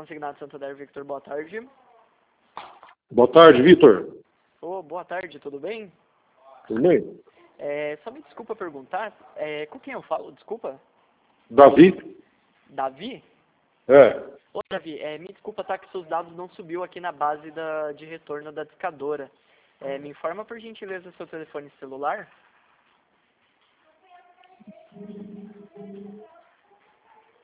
Consignado Santander, Victor, boa tarde. Boa tarde, Vitor. Boa tarde, tudo bem? Tudo bem? Só me desculpa perguntar, com quem eu falo, desculpa? Davi? Davi? É. Davi, me desculpa, tá, que seus dados não subiu aqui na base de retorno da discadora. Me informa por gentileza seu telefone celular?